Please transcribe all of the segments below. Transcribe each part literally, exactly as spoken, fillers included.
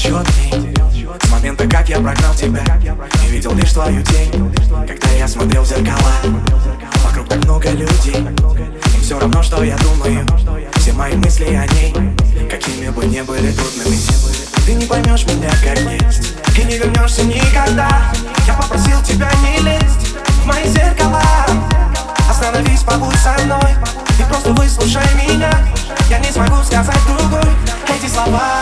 счет дней с момента, как я прогнал тебя, и видел лишь твою тень. Когда я смотрел в зеркала, вокруг так много людей, им все равно, что я думаю. Все мои мысли о ней, какими бы ни были трудными. Ты не поймешь меня как есть и не вернешься никогда. Я попросил тебя не лезть в мои зеркала. Остановись, побудь со мной и просто выслушай меня. Я не смогу сказать другой эти слова.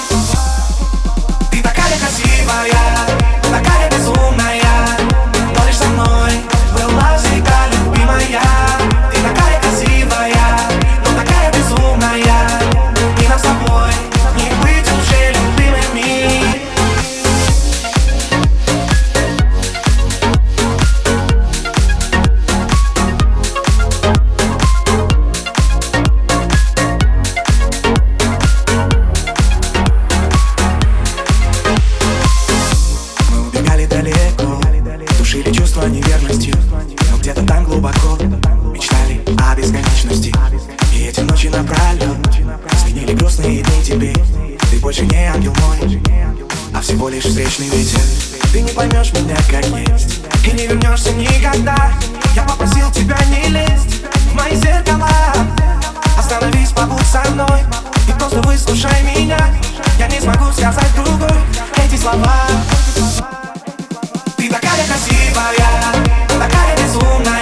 Ты такая красивая, такая безумная, но лишь со мной была всегда любимая. Ты такая красивая, но такая безумная, и нам с тобой не быть уже любимыми. Душили чувства неверностью, но где-то там глубоко мечтали о бесконечности. И эти ночи напролёт сменили грустные дни тебе. Ты больше не ангел мой, а всего лишь встречный ветер. Ты не поймешь меня как есть и не вернешься никогда. Я попросил тебя не лезть в мои зеркала. Остановись, побудь со мной и просто выслушай меня. Я не смогу сказать другой эти слова. Ты такая красивая, такая безумная,